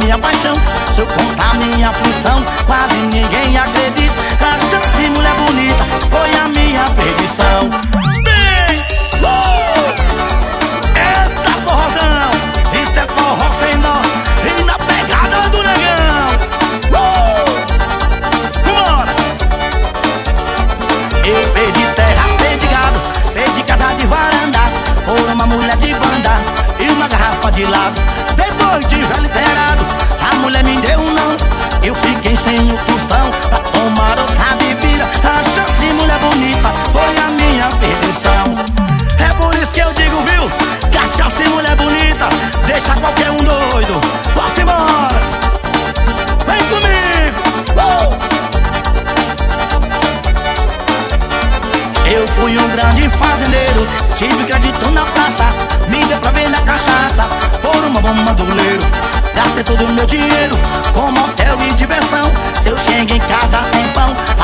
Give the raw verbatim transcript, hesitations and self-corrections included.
minha paixão. Se eu contar minha aflição, quase ninguém acredita. A chance, mulher bonita, foi a minha perdição. Bem, uh! Eita forrozão, isso é forró sem nó, e na pegada do negão. uh! Vambora! Eu perdi terra, perdi gado, perdi casa de varanda, por uma mulher de banda e uma garrafa de lado. Depois de velho inteirado, a mulher me deu um não. Eu fiquei sem o tostão pra tomar outra bebida. A chance, mulher bonita, foi a minha perdição. É por isso que eu digo, viu, que a chance, mulher bonita, deixa qualquer um doido. Posso embora, vem comigo. uh! Eu fui um grande fazendeiro, tive crédito na praça, me deu pra ver na cachaça, por uma bomba do leiro. Gastei todo o meu dinheiro com motel e diversão. Se eu chego em casa sem pão,